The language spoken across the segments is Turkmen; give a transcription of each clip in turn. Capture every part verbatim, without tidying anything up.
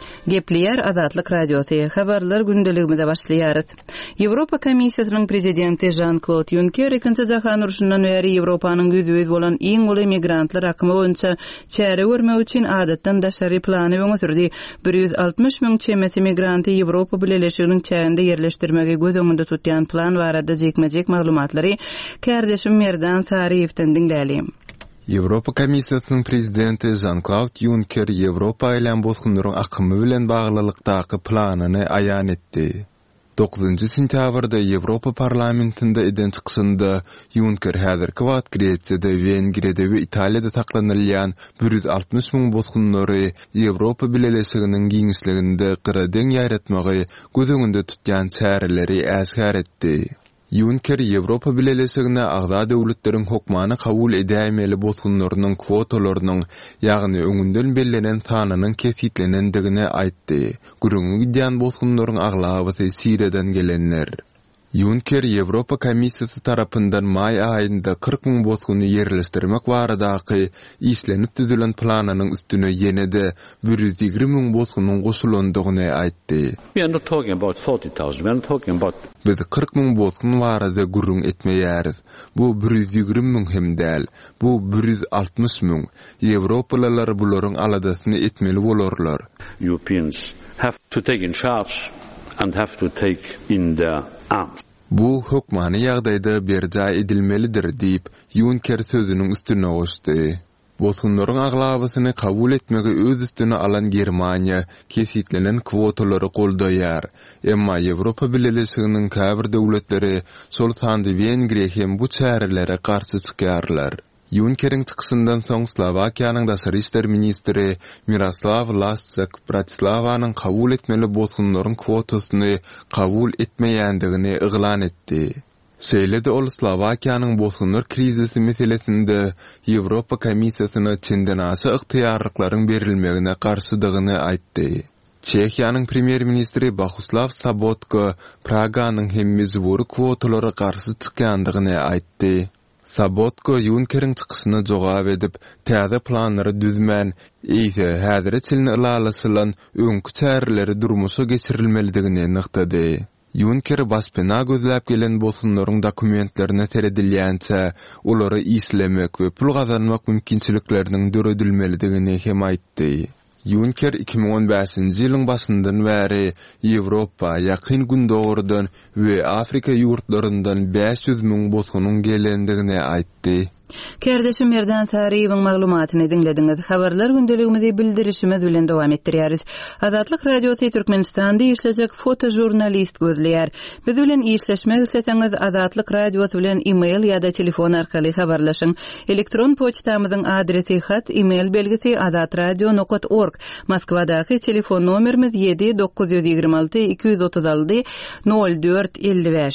Gepleyer Azatlyk Radiosu habarlar gündeligimizde başlaýar. Ýewropa Komissiýasynyň prezidenti Jean-Claude Juncker ikinji jahan uruşundan beri Ýewropanyň güzüýüz bolan iň uly migrantlar akymy boýunça çäre görmek üçin adatdan daşary plany öňürdü. bir ýüz altymyş müň çemeti migranty Ýewropa Birleşiginiň çäginde ýerleşdirmegi göz öňünde tutýan plan barada jekmejek maglumatlary kärdeşim Merdan Sariýewden diňläli. Ýewropa Komissiýasynyň prezidenti Jean-Claude Juncker Ýewropa bilen bozgunlaryň akymy bilen baglylykdaky planyny aýan etdi. dokuzunçy sentýabrda Ýewropa parlamentinde eden çykyşynda Juncker häzirki wagt Gretsiýada, Wengriýada we Italiýada saklanylýan bir ýüz altymyş müň bozgunlary Ýewropa Birleşiginiň giňişliginde gyraden ýaratmagy göz öňünde tutýan çäreleri äsgär etdi. Juncker Ýewropa Birleşigine agza döwletleriň hukmany kabul edämeli bozgunlarynyň kwotalarynyň, ýagny öňünden bellenen sanynyň kesitlenendigini aýtdy. Gürüňi gidýän bozgunlaryň aglaby Siriýadan gelenler. Juncker Ýewropa Komissiýasy tarapyndan may aýynda kırk müň bozguny ýerleşdirmek baradaky işlenip düzülen planynyň üstüne ýene-de bir ýüz ýigirme müň bozgunyň goşulandygyny aýtdy. We are not talking about forty thousand, we are not talking about... Biz kırk müň bozgun barada gürüň etmeýäris. Bu bir ýüz ýigirme müň hem däl, bu bir ýüz altymyş müň. Ýewropalılar bularyň aladasyny etmeli bolarlar. Europeans have to take in charge and have to take in their arms. Bu hukmany ýagdaýda berja edilmelidir diýip Juncker sözüniň üstüne goşdy. Bozgunlaryň aglabysyny kabul etmegi öz üstüne alan Germaniýa kesitlenen kwotalary goldaýar. Emma Ýewropa Birleşiginiň käbir döwletleri sol sandy Wengriýa hem bu çärelere garşy çykýarlar. Juncker'in çıkışından soň Slovakiýanyň daşary işler ministri Miroslav Lajczak Bratislavanyň kabul etmeli bozgunlaryň kwotasyny kabul etmeýändigini yglan etdi. Şeýle-de ol Slovakiýanyň bozgunlar krizisi meselesinde Ýewropa Komissiýasyna çenden aşy yktyýarlyklaryň berilmegine garşydygyny aýtdy. Çekiýanyň premier ministri Bohuslav Sobotka Praganyň hemme zowry kwotalary garşy çykýandygyny aýtdy. Sobotka Juncker'in çıkışına jogap edip, täze planlary düzmän, ýa-da häzir çylny ýalaslan öňkü çäreleri durmuşa geçirilmelidigini nyktady. Juncker baspena gözläp gelen bozgunlaryň dokumentlerine teredilýänçe, olary islemek we pul gazanmak mümkinçilikleriniň döredilmelidigini hem aýtdy. Juncker iki bin on beşinji ýylyň başyndan bäri Ýewropa, ýakyn gündogurdan we Afrika ýurtlaryndan beş ýüz müň bozgunyň gelendigini aýtdy. Kärdeşim Merdan Sariýewiň maglumatyny dinlediňiz. Habarlar gündeligimizi bildirişimiz bilen dowam etdirýäris. Azatlyk Radiosu Türkmenistanda işlejek fotojurnalist gözleýär. Biz bilen işleşmek isleseňiz Azatlyk Radiosu bilen e-mail ýa-da telefon arkaly habarlaşyň. Elektron poçtamyzyň adresi hat e-mail belgisi azatradio nokta org. Moskwadaky telefon nomerimiz yedi dokuz yüz ýygrima alty iki yüz otuz alty nol dört elli beş.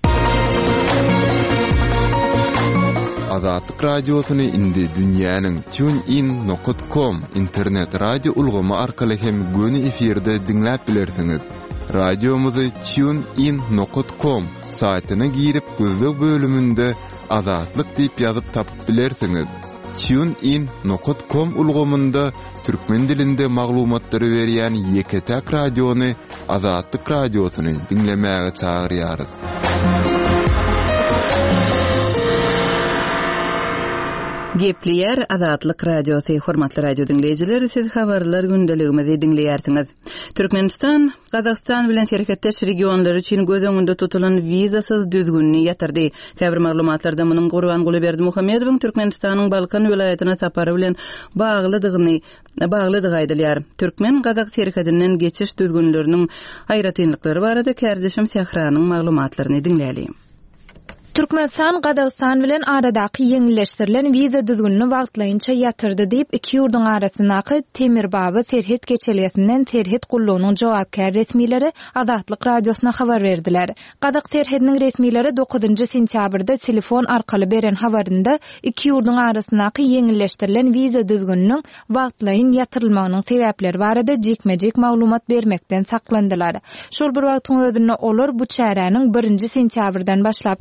Azatlyk Radiosyny indi dünýäniň tunein nokta com internet radio ulgamy arkaly hem göni efirde dinläp bilersiňiz. Radiomuzy tunein nokta com saýtyna girip gözlük bölümünde Azatlyk diýip ýazyp tapyp bilersiňiz. tunein nokta com ulgamynda türkmen dilinde maglumatlary berýän Ýeketäk radiony Azatlyk Radiosyny dinlemäge çagyrýarys. Gepleyer Azatlyk Radiosu. Hormatly radio dinleyijiler, siz habarlar gündeligimizi dinleýärsiňiz. Türkmenistan, Gazaqstan bilen serhetdeş regionlary üçin göz öňünde tutulan wizasyz düzgünni ýatyrdy. Käbir maglumatlarda munyň Gurban Gulyberdi Muhammedowyň Türkmenistanyň Balkan welaýatyna sapary bilen baglydygyny baglydygy aýdylýar. Türkmen Gazaq serhedinden geçiş düzgünleriniň aýratynlyklary barada kärdeşim Sehranyň maglumatlaryny dinläli. Türkmenistan Gazaqstan bilen aradaky ýeňilleşdirilen wiza düzgünini wagtlaýynça ýatyrdy diýip iki ýurdun arasyndaky Temirbaba serhet geçelýäsinden serhet gullanyň jogapkär resmileri Azatlyk Radiosyna habar berdiler. Gazaq serhetiniň resmileri dokuzunçy sentýabrda telefon arkaly beren habarynda iki ýurdun arasyndaky ýeňilleşdirilen wiza düzgüniniň wagtlaýyn ýatyrylmagynyň sebäpleri barada jekmejek maglumat bermekden saklandylar. Şol bir wagtyň özünde olar bu çäräniň birinji sentýabrdan başlap güýje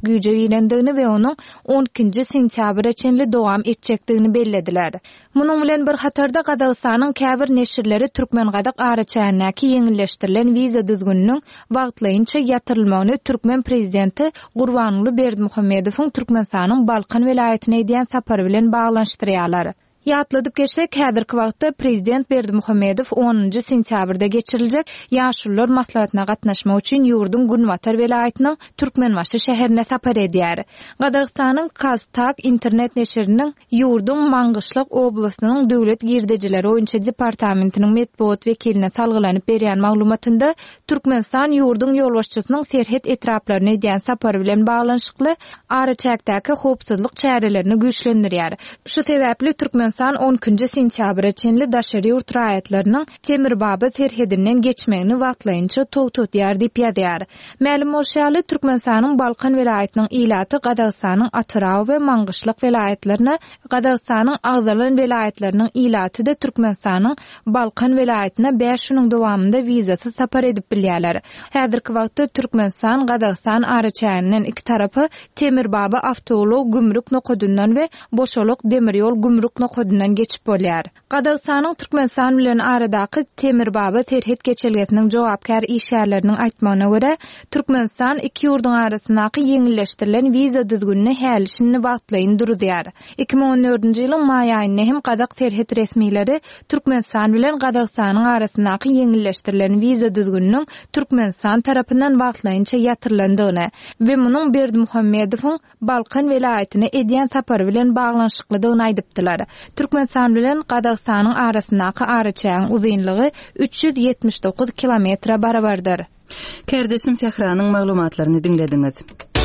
beýlendigini we onuň on ikinji sentýabr içinde dowam etjekdigini bellediler. Munyň bilen bir hatarda Gazagstanyň käbir neşirleri Türkmengadak araçanäki ýeňilleşdirilen wiza düzgüniniň wagtlaýynça ýatyrylmagyny Türkmen prezidenti Gurbanuly Berdimuhammedowyň Türkmenistanyň Balkan welaýatyna edýän sapary bilen baglanşdyrýarlar. Ýatladyp geçsek, häzirki wagtda prezident Berdimuhammedow onunji sentýabrda geçiriljek ýaşullar maslahatyna gatnaşmak üçin ýurdun Günwatar welaýatynyň Türkmenbaşy şäherine sapar edýär. Gazagstanyň Kaztak internet neşiriniň ýurdun Mangyşlyk oblastynyň döwlet girdejileri oýunça departamentiniň medpuat wekiline salgylanyp berýän maglumatynda Türkmenistan ýurdun ýolbaşçysynyň serhet etraplaryna edýän sapary bilen baglanşykly araçakdaky howpsuzlyk çärelerini güýçlendirýär. Şu sebäpli Türkmen San on ikinji sentýabr içinde daşary ýurt raýatlarynyň Temirbaba serhedinden geçmegini wagtlaýynça togtatýar diýip ýazýar. Ma'lum bolşaly Türkmenistanyň Balkan welaýatynyň ilaty Gazagstanyň Atraw we Mangyşlyk welaýatlaryna, Gazagstanyň agzalan welaýatlarynyň ilaty da Türkmenistanyň Balkan welaýatyna beş ýylyň dowamında wizasy sapar edip bilýärler. Häzirki wagtda Türkmenistan Gazagstany araçanynyň iki tarapy Temirbaba awtolog gümrük nokodundan we Boşoluk demirýol gümrük nokodundan geçip bolýar. Gazagstanyň Türkmenistan bilen aradaky Temirbaba serhet geçelgetiniň jogapkar işgärleriniň aýtmagyna görä, Türkmenistan iki ýurdun arasyndaky ýeňilleşdirilen wiza düzgünini hälisini wagtlaýyn durýar. iki bin on dördünji ýylyň maý aýynda hem Gazak serhet resmileri Türkmenistan bilen Gazagstanyň arasyndaky ýeňilleşdirilen wiza düzgüniniň Türkmenistan tarapyndan wagtlaýynça ýatyrlandygyny we munyň Berdimuhammedowyň Balkan welaýatyna edýän sapary bilen baglanşyklydygyny aýdypdylar. Türkmenistan bilen Gazagstanyň arasyndaky araçanyň uzunlygy üç ýüz ýetmiş dokuz kilometre barabardyr. Kerdeşim Sehranyň maglumatlaryny dinlediňiz.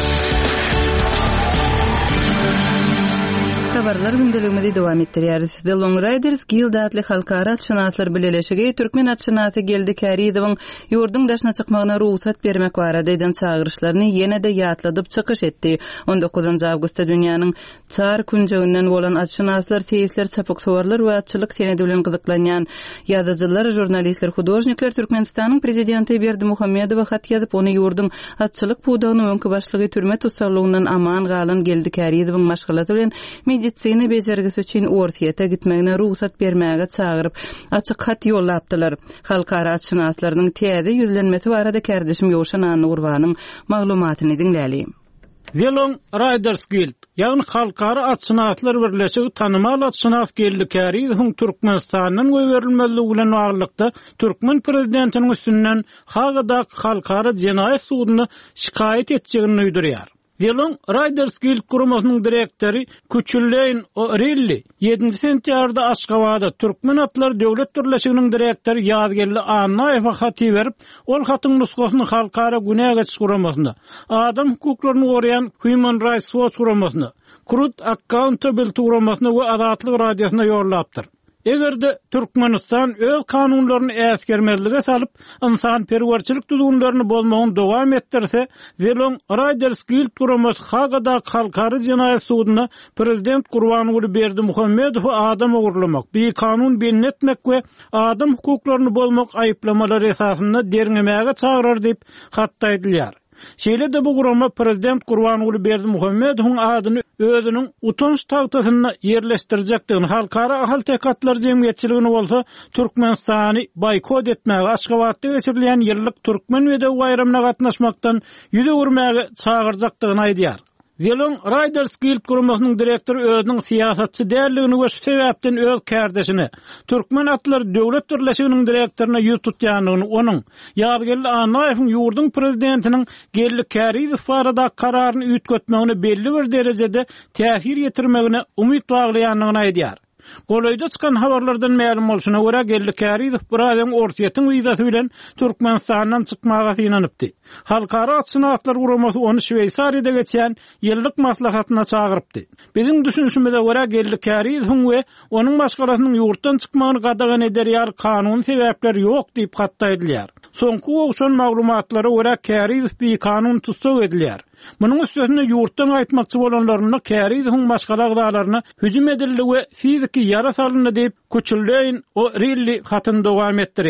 Habarlar gündeligimizde dowam etdirýäris. The Long Riders Guild adly halkara atşynatlar bileleşigi Türkmen atşynaty geldi Karidowyň ýurdun daşyna çykmagyna ruhsat bermek barada eden çağırışlaryny ýene-de ýatladyp çykyş etdi. on dokuzunji awgustda dünýäniň çar künjeginden bolan atşynatlar, teýisler, çapyksowarlar we atçylyk senedi bilen gyzyklanýan ýazyjylar, jurnalistler, hudojnikler Türkmenistanyň prezidenti Berdimuhammedowa hat ýazyp ony ýurdun atçylyk puwdagyny öňkü başlygy türme tutsaklygyndan aman galan geldi Karidowyň maşgalaty bilen medisina bejergisi üçin ortiýeta gitmegine ruhsat bermäge çağıryp açyk hat ýollapdylar. Halkara atşynaslarynyň täze ýüzlenmesi barada Kerdeşim Ýowşan Nurwanyň maglumatyny dinläýin. The Long Riders Guild, ýagny halkara atşynatlar birleşigi tanymal atşynat geldi Karidowyň Türkmenistanyň göwerilmezligi bilen baglykda Türkmen prezidentiniň üstünden Hagadak halkara jenaýat sudyna şikaýet etjegini duýdurýar. The Long Riders Guild guramasynyň direktori Küçülleýin O'Reilly ýedinji sentýabrda Aşgabatda Türkmen atlar döwlet birleşiginiň direktori Ýazgelli Annaýewa hat berip, ol hatyň nusgasyny halkara günäge çykurmasynda, adam hukuklaryny goraýan Human Rights Watch guramasyna, Kurd Accountability guramasyna we Azatlyk radiosyna ýollapdyr. Egerde Türkmenistan öz kanunlaryny äsgermezlige salyp, insan perwerçilik düzgünlerini bolmagyny dowam etdirse, The Long Riders Guild guramasy Hagada halkary jenaýat sudyna prezident Gurbanuly Berdimuhammedow adam ogurlamak, bir kanun beýan etmek we adam hukuklaryny bolmak aýyplamalary esasynda derňemäge çağırar diýip hatdaýdylýar. Şeýle de bu gurama prezident Gurbanuly Berdimuhammedowyň adyny özüniň utanç tagtasyna ýerleşdirjekdigini, halkara ahal tekatlar jemgyýetçiligini bolsa Türkmenistany boykot etmäge, Aşgabatda geçirilýän ýyllyk Türkmen wedew bayramyna gatnaşmakdan ýüze urmäge çağırjakdygyny aýdýar. The Long Riders Guild guramasynyň direktori özüniň siýasatçy däldigini we şu sebäpden öz kärdeşini Türkmen atlar döwlet birleşiginiň direktoryna ýurt tutýanlygyny, onuň Ýazgelli Annaýewiň ýurdun prezidentiniň geldi Karidow barada kararyny üýtgetmegine belli bir derejede täsir ýetirmegine umyt baglaýanlygyny aýdýar. Golaýda çykan habarlardan ma'lum bolşuna görä geldi Karidow buradan ortiýetiň wizasy bilen Türkmenistandan çykmaga synanypdy. Halkara atşynatlar guramasy onu Şweýsariýada geçen ýyllyk maslahatyna çağırypdy. Biziň düşünşümizde görä geldi Karidow we onuň başgalasynyň ýurtdan çykmagyny gadagan ederýär kanun sebäpleri ýok diýip hatdaýdylýar. Soňky owşan maglumatlary görä Karidow bir kanun tutsak edilýär. Munyň üstüne ýurtdan aýtmakçy bolanlaryna Karidowyň başga agdalaryna hüjüm edildi we fiziki ýara salyndy diýip Küçülleýin O'Reilly hatyny dowam etdirýär.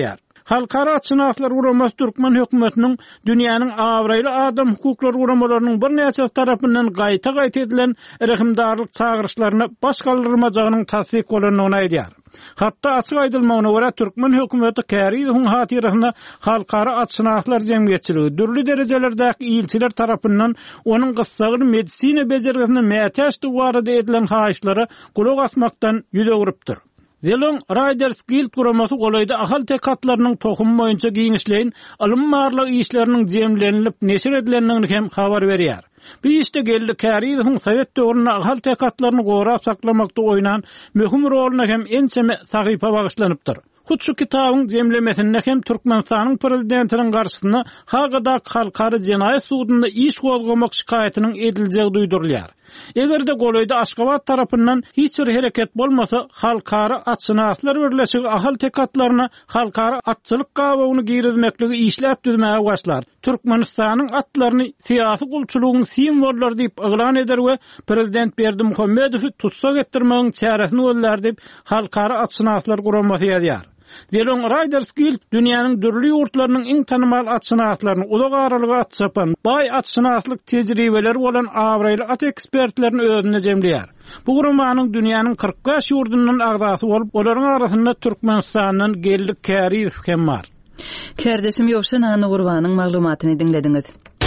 Halkara atşynaslar guraması Türkmen hökümetiniň dünýäniň awraýly adam hukuklary guramalarynyň bir näçe tarapyndan gaýta-gaýta edilen rehimdarlyk çağırışlaryna baş galdyrmajagynyň tasdik bolanyny aýdýar. Hatta açyk aýdylmagyna görä Türkmen hökümeti Käriýewiň hatyrasyna halkara atşynaslar jemgyýetçiligi dürli derejelerdäki ilçiler tarapyndan onuň gyssagyny medisina bejergisine mätäşdi barada edilen haýyşlara kulak asmakdan ýüze gurupdyr. Zelon Riders Guild guramasy golayda ahal tekatlarynyň tohum boýunça giňişleýin alymmarlyk işleriniň jemlenilip neşir edilendigini hem habar berýär. Bu işte geldi Käriýewiň Sowet döwrüne ahal tekatlaryny gorap saklamakda oýnan möhüm roluny hem ençeme sahypa bagyşlanypdyr. Hut şu kitabyň jemlemesinde hem Türkmenistanyň prezidentiniň garşysyna Hagada halkary jenaýat sudunda iş gozgamak şikaýatynyň ediljegi duýdurulýar. Egerde golayda Aşgabat tarapyndan hiç bir hereket bolmasa halkara atşynaslar birleşigi ahal tekatlaryna halkara atçylyk gabagyny girizmekligi işläp düzmäge başlar. Türkmenistanyň atlaryny syýasy gulçulugyň simwollary diýip eglan eder we prezident Berdimuhammedowy tutsak etdirmegiň çäresini öller diýip halkara atşynaslar guramasy ýazýar. Zelon Riders Guild dünýäniň dürli ýurtlarynyň iň tanymal atşynaslaryny ulag aralyga atsapan baý atşynaslyk tejribeleri bolan awraýly at ekspertlerini özüne jemleýär. Bu gurumanyň dünýäniň kırk beş ýurdundan agdasy bolup, olaryň arasynda Türkmenistanyň geldik Käriýew hem bar. Kardeşim Ýowşan Any Gurbanyň maglumatyny dinlediňiz.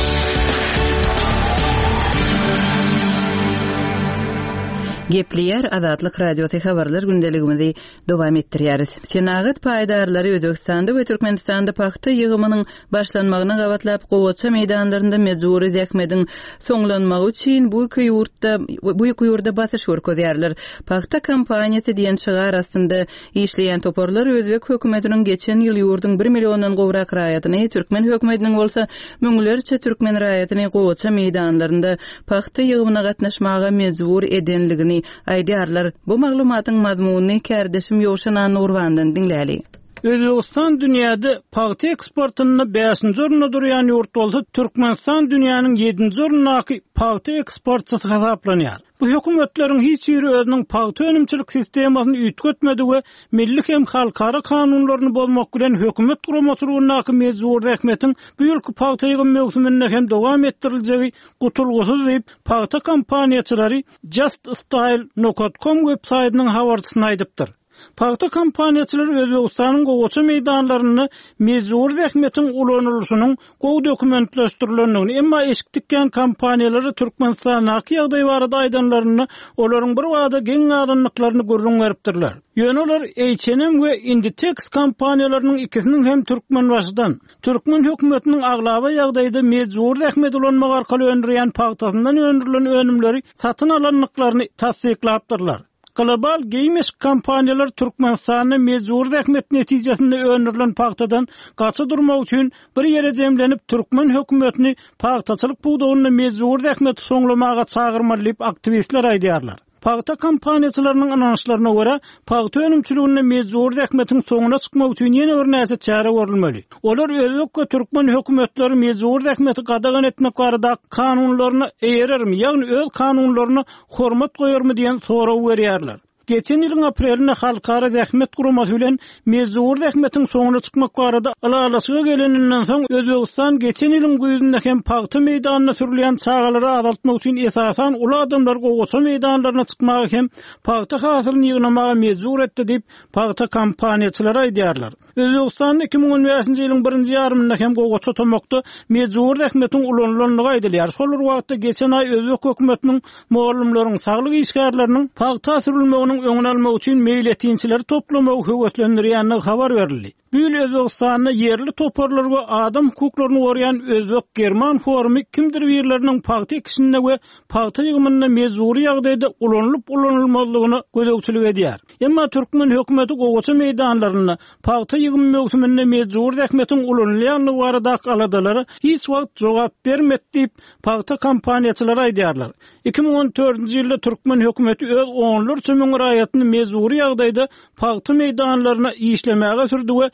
Gepleýär Azatlyk radiosy habarlar gündeligimizi dowam etdirýäris. Senagat paýdarlary Özbekistanda we Türkmenistanda paxta ýygymynyň başlanmagyna gabatlap Gowaça meýdanlarynda mejburi zähmediň soňlanmagy üçin bu iki ýurtda bu iki ýurtda basyş görkezýärler. Paxta kampaniýasy diýen şygar astynda işleýän toporlar Özbek hökümetiniň geçen ýyl ýurdun bir milliondan gowrak raýatyny, Türkmen hökümetiniň bolsa müňlerçe Türkmen raýatyny Gowaça meýdanlarynda paxta ýygymyna gatnaşmaga mejbur edenligini aýdýarlar. Bu maglumatyň mazmuny kardeşim Ýowşan Any Gurbandan dinläli. Özbekistan dünýäde paxta eksportyny beşinji orunda durýan ýurt bolsa, Türkmenistan dünýäniň ýedinji orundaky paxta eksportçysy hesaplanýar. Bu hökümetleriň hiç biri özüniň paxta önümçilik sistemasyny üýtgetmedi we milli hem halkara kanunlaryny bozmak bilen hökümet guramaçylygynaky mejbur häkmetiň bu ýylky paxta ýygym mewsuminde hem dowam etdiriljegi gutulgusy diýip paxta kampaniýaçylary just style dot com websaýtynyň habarçysyna aýdypdyr. Paxta kampaniýaçylary Özbekistanyň Gowaça meýdanlaryny mejbur häkmetiň ulanylşynyň gowy dokumentleşdirilendigini, emma eşik dikken kampaniýalary Türkmenistanaky ýagdaý barada aýdanlaryny, olaryň bir wada geň aýdanlyklaryny görüň beripdirler. Ýöne olar H and M we Inditex kampaniýalarynyň ikisiniň hem Türkmen başydan, Türkmen hökümetiniň aglaba ýagdaýda mejbur häkmet ulanmak arkaly öndürýän paxtasyndan öndürilen önümleri satyn alanlyklaryny tasdiklapdyrlar. Global Games kampaniýalar Türkmenistanyň mejbur häkmet netijesinde öndürilen paxtadan gaça durmak üçin bir ýere jemlenip Türkmen hökümetini paxtaçylyk buwdagyny mejbur häkmet soňlamaga çagyrmaly diýip aktivistler aýdýarlar. Paxta kampaniýaçylarynyň ananyşlaryna görä, paxta önümçiligine mejbur häkmetiň soňuna çykmak üçin ýene bir näçe çäre görülmeli. Olar Özbek we Türkmen hökümetleri mejbur häkmeti gadagan etmek barada kanunlaryny eýerermi, ýagny öz kanunlaryna hormat goýarmy diýen soraw berýärler. Geçen ýylyň aprelinde halkara zähmet guramasy bilen mejbur häkmetiň soňuna çykmak barada alalasıga geleninden soň Özbekistan geçen ýylyň güýünde hem paxta meýdanyna sürülýän çagalary azaltmak üçin esasan uly adamlar Gowaça meýdanlaryna çykmagy hem paxta hasylyny ýygnamaga mejbur etdi diýip paxta kampaniýaçylary aýdýarlar. Özbekistan iki ming on beşinji ýylyň birinji ýarymynda hem Gowaça tomokda mejbur häkmetiň ulanylanyny aýdylýar. Şol wagtda geçen aý Özbek hökümetiniň muallimleriň, saglyk işgärleriniň paxta sürülmeginiň öňüne almak üçin meýletinçileri toplamagy höwetlendirýänligi habar berildi. Büyül Özbekistanyň yerli toporlar we adam hukuklaryny gorýan Özbek German forumy kimdir birleriniň paxta ekişinde we paxta ýygymyna mejburi ýagdaýda ulanlyp ulanylmalygyny gözegçilik edýär. Emma Türkmen hökümeti Gowaça meýdanlaryny paxta ýygym mewsuminde mejbur häkmetiň ulanylýanlygy barada aladalary hiç wagt jogap bermedi diýip paxta kampaniýaçylary aýdýarlar. iki ming on dördünji ýylda Türkmen hökümeti öz onlarça müň raýatyny mejburi ýagdaýda paxta meýdanlaryna işlemäge sürdi we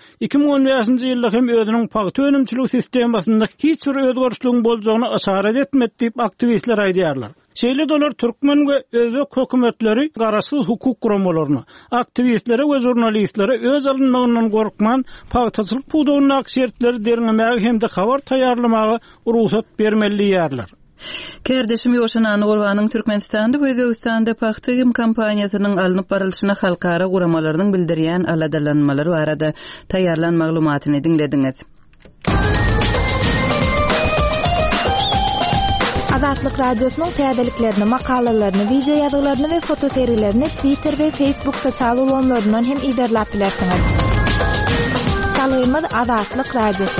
iki ming on beşinji ýylda hem özüniň paýty önümçilik sistemasynda hiç bir özgörüşligiň boljagyny işaret etmedi diýip aktivistler aýdýarlar. Şeýle dolar türkmen we özök hökümetleri garaşsyz hukuk guramalaryny, aktivistlere we jurnalistlere öz alynmagyndan gorkman, paýtaçylyk puwdugyny akşertleri derňemäge hemde habar taýýarlamagy ruhsat bermeli ýerler. Kerdeşim Ýoşan Gurbanyň Türkmenistanda we Özbegistanda paýty kampaniýasynyň alınıp barylşyna halkara guramalarynyň bildirýän aladalanmalary barada taýýarlan maglumatyny dinlediňiz. Azatlyk radiosynyň täzeliklerini, makalalaryny, video ýazgylaryny we foto seriýlerini Twitter we Facebook sosial ulanlaryndan hem iderläp bilersiňiz. Salaýymyz Azatlyk radiosy.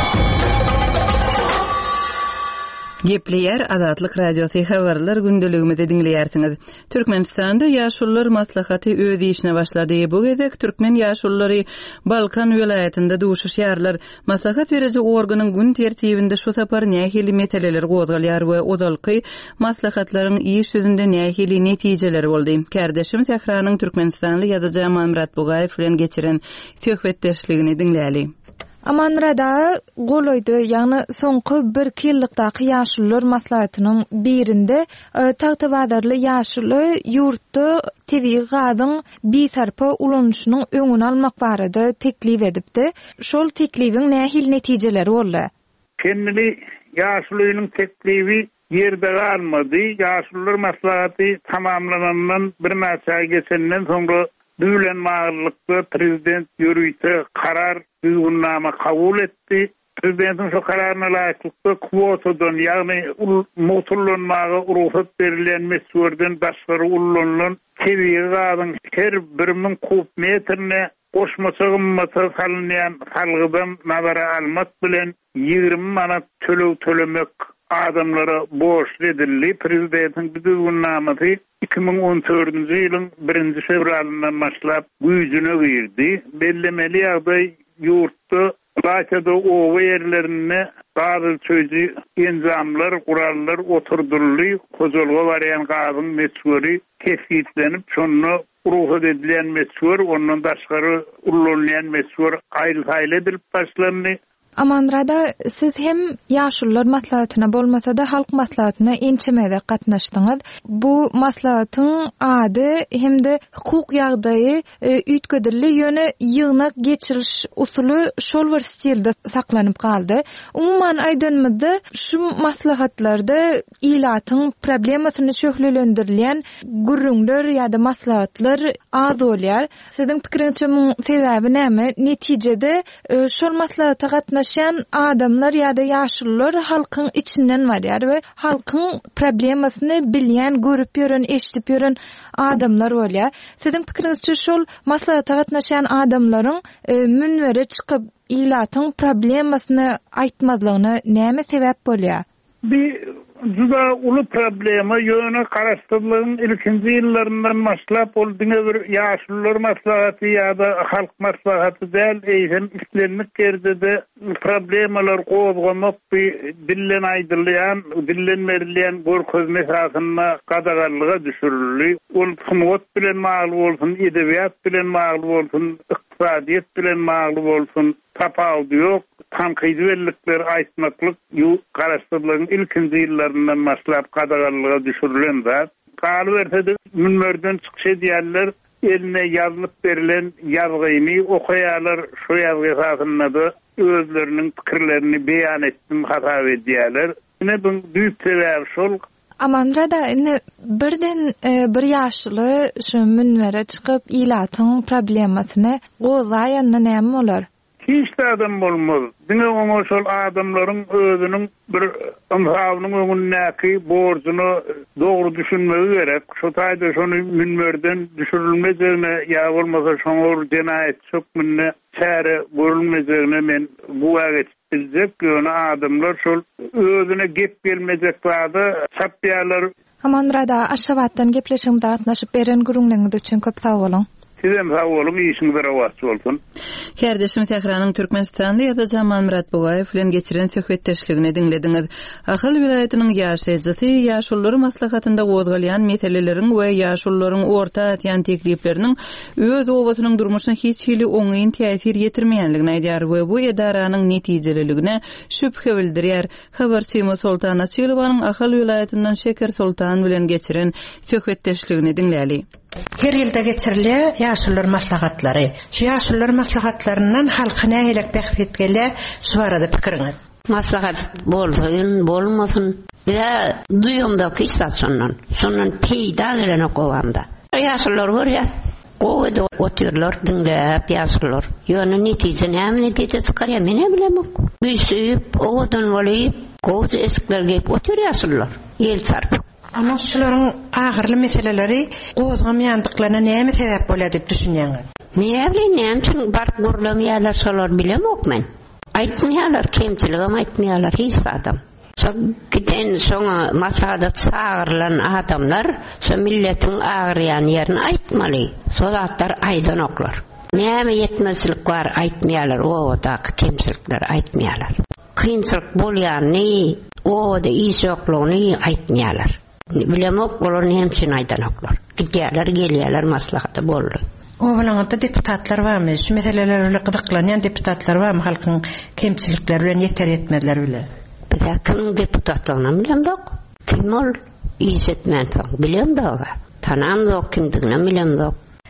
Gepleýär Azatlyk radiosy habarlar gündeligimizde dinleýärsiňiz. Türkmenistanda ýaşullar maslahaty öz işine başlady. Bu gezek türkmen ýaşullary Balkan welaýatynda duşuşýarlar. Maslahat beriji organyň gün tertibinde şu sapar nähili meseleler gozgalýar we ozalky maslahatlaryň iş ýüzünde nähili netijeleri boldy. Kardeşim Sahranyň Türkmenistanly ýazyjy Amanmurat Bugaýew bilen geçiren söhbetdeşligini dinläýäli. Amanmurada goloydy, ýagny soňky bir ýyllykdaky ýaşullar maslahatynyň birinde tagtybadarly ýaşuly ýurtda tebii gadyň bir tarpa ulanýyşynyň öňüni almak barada teklif edipdi. Şol teklibiň nähil netijeleri boldy? Kendili ýaşulynyň teklibi ýerde galmady. Ýaşullar maslahaty tamamlanandan bir näçe geçenden soňra Dülen mağlılıkta prezident yürüyse karar düzgünlama kabul etti. Prezidentin şu kararına layıklıkta kvotadan yani motorlanmağa ruhsat verilen mesulden başları ullanılan seviye gadın her birimin kub metrine koşmasa gımmata salınlayan halgıdan nazara almak bilen yirmi manat tölev tölemek adamlara boş edildi. Prezidentin düzgünlaması iki ming on dördünji ýylyň birinji fevralyndan başlap güýjüne girdi. Bellemeli ýagdaý ýurtda Laçada owa ýerlerine gazyl çöji enzamlar, gurallar oturdurly, kozolga barýan gazyň mesuly kesitlenip, şonu ruhsat edilen mesur, ondan daşgary ullanýan mesur aýry-aýry edilip başlandy. Amanrada siz hem ýaşullar maslahatyna bolmasa da halk maslahatyna ençemede gatnaşdyňyz. Bu maslahatyň ady hemde hukuk ýagdaýy üýtgedirli ýöne ýygnak geçiriş usuly şol bir stilde saklanyp galdy. Umuman aýdymyzda şu maslahatlarda ilatyň problemasyny çöhlelendirilýän gürrüňler ýa-da maslahatlar az bolýar. Siziň pikiriňizçe muň sebebi näme? Netijede şol maslahata gatnaşan adamlar ýa-da ýaşullar halkyň içinden barýar we halkyň problemasyny bilýän, görüp ýören, eşdip ýören adamlar bolýar. Siziň pikiriňizçe şol maslahata gatnaşan adamlaryň e, münwere çykyp ilatyň problemasyny aýtmazlygyna näme sebäp bolýar? Bir juda uly problema ýöne garaşdyrlygyň ilkinji ýyllaryndan başlap ol diňe bir ýaşullar maslahaty ýa-da halk maslahaty däl, eýsem işlenmek gerdede problemalar gozgamak bir dillen aýdylýan, dillen berilýän görköz mesasyna gadagarlyga düşürilýär. Ol hukuk bilen maglup bolsun, edebiýat bilen maglup bolsun, iqtisadiýet bilen maglup bolsun, tapawdy ýok. Tanqidwellikler aýtmaklyk ýu garaşdyrlygyň ilkinji ýyllaryndan başlap gadagarlyga düşürilen zat. Galy bersede münmerden çykyş edýärler, eline ýazylyp berilen ýazgyny okaýarlar, şu ýazgy esasynda da özleriniň pikirlerini beýan etdim hata edýärler. Ine bu büyük sebäp şol. Amanrada birden e, bir ýaşly şu münwere çykyp ilatyň problemasyny gozaýanna näme bolar? Hiç de adam bolmaz. Diňe oňa şol adamlaryň özüniň bir ymsawynyň öňündäki borjyny dogry düşünmegi gerek. Şu taýda şonu münmerden düşürilmejegine ýa bolmasa şoňa jenaýet çökmünde çäre görülmejegine men bu wagt biljek ýöne adamlar şol özüne gep gelmejek wagda çapýarlar. Amanrada Aşgabatdan gepleşigimde gatnaşyp beren gürüňligiňiz üçin köp sag bolun. Sizem sağ olun, işiniz rast bolsun. Kardeşim Tehranyň Türkmenistanda ýa-da Jamal Muratbaýew bilen geçiren söhbetdeşligini diňlediňiz. Ahal vilayatynyň ýaşaýjysy ýaşullary maslahatynda gozgalýan meseleleriň we ýaşullaryň orta atýan teklipleriniň öz owasynyň durmuşyna hiç hili oňaýyn täsir ýetirmeýänligini aýdýar we bu edaranyň netijeliligine şüphe bildirýär. Habarçymy Sultan Asylovanyň Ahal vilayatyndan Şeker Sultan bilen geçiren söhbetdeşligini diňläli. Her ýylda geçirilýär ýaşullar maslahatlary. Şu ýaşullar maslahatlarynyň halky nähilek behbetgele şu barada pikiriňiz. Maslahat bolsyn, bolmasyn, ya duyumda kistasyondan, şondan peýda gelen okowanda. Ýaşullar bar ýa, gowda otyrlar, diňläp ýaşullar. Ýöne netije näme netije çykarýar, mene bilemok. Büsüp, owadan bolyp, gowda eskler gep otyr ýaşullar. Ýel çarpyp. Ama şularyň agyrly meseleleri gozgamýandyklaryna näme sebäp bolýar diýip düşünýäňiz? Meýerli näme üçin bark gurlamýarlar şolar bilemok men. Aýtmaýarlar, kemçiligim aýtmaýarlar hiç adam. So giden soňa maslahata çağırılan adamlar so milletin agyrýan ýerini aýtmaly. So zatlar aýdanoklar. Näme ýetmezlik bar aýtmaýarlar, o da kemçilikler aýtmaýarlar. Kynçylyk bolýany, o da işoklugyny aýtmaýarlar. Bilemok bolar näme üçin aýdanoklar. Gidýärler, gelýärler maslahata boldy. O bilen da deputatlar barmy? Şu meseleler bilen gyzyklanýan deputatlar barmy? Halkyň kemçilikleri bilen ýeter etmediler bile. Bilen deputatlaryny bilemok. Kim ol? Işetmän taň bilemok. Tanamok kimdigini bilemok.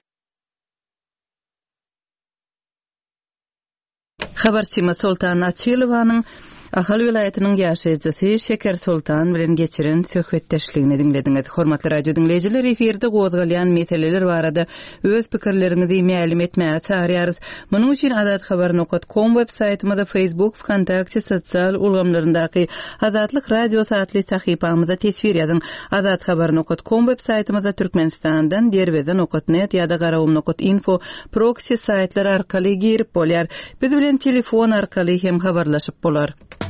Habarçymy Sultan Asylovanyň Ahal vilayatynyň ýaşaýjysy Şeker Sultan bilen geçiren söhbetdeşligini diňlediňiz. Hormatly radio dinleýijiler, eferde gozgalýan meseleler barada öz pikirleriňizi ma'lum etmäge çağırýarys. Munyň üçin azat habar nokta com web saytymyzda, Facebook, Wkontakte sosial ulgamlaryndaky Azatlyk radio satly sahypamyzda tesvir ýazyň. azat habar nokta com web saytymyzda Türkmenistandan derweze nokta net ýa-da garawum nokta info proxy saytlar arkaly girip bolýar. Biz bilen telefon arkaly hem habarlaşyp bolar.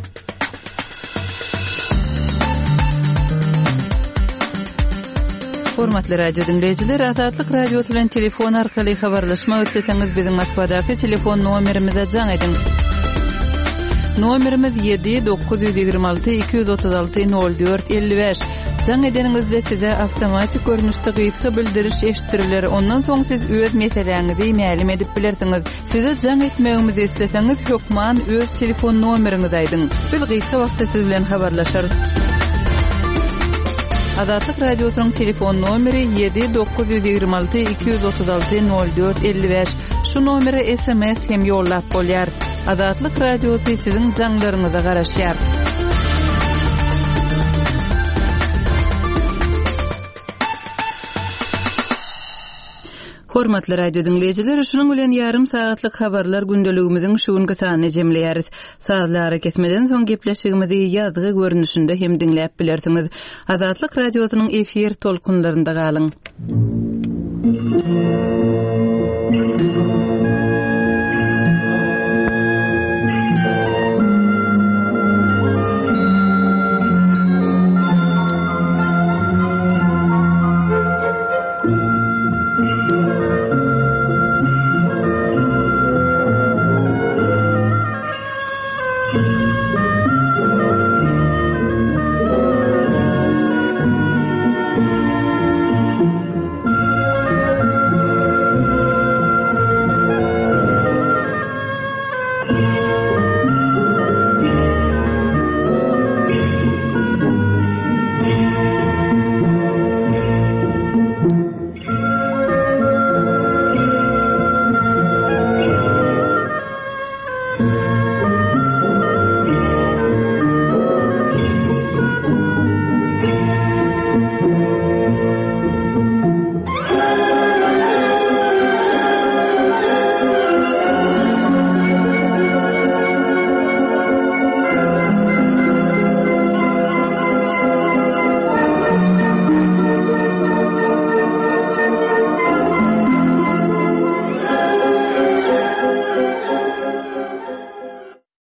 Hormatly radio dinleyijiler, Azatlyk radio bilen telefon arkaly habarlaşmak isleseňiz biziň Moskvadaky telefon nomerimize jaň edin. Nomerimiz yedi dokuz yigirmi alty iki yüz otuz alty nol dört elli beş. Jaň edeniňizde size awtomatik görnüşde gysga bildiriş eşitdiriler. Ondan soň siz öz meseleňizi ma'lum edip bilersiňiz. Size jaň etmegimizi isleseňiz hökman öz telefon nomeriňizi aýdyň. Biz gysga wagtda siz bilen habarlaşarys. Azatlyk radiosynyň telefon nomeri yedi dokuz yigirmi alty iki yüz otuz alty nol dört elli beş. Şu nomere S M S hem ýollap bolýar. Azatlyk radiosy siziň jaňlaryňyza garaşýar. Hormatly radio dinleýijiler, şunuň bilen ýarym saatlyk habarlar gündeligimiziň şuňky sanyny jemleýäris. Saatlara kesmeden soň gepleşigimizi ýazgy görnüşinde hem dinläp bilersiňiz. Azatlyk radiosynyň efir tolkunlarynda galyň. Thank you.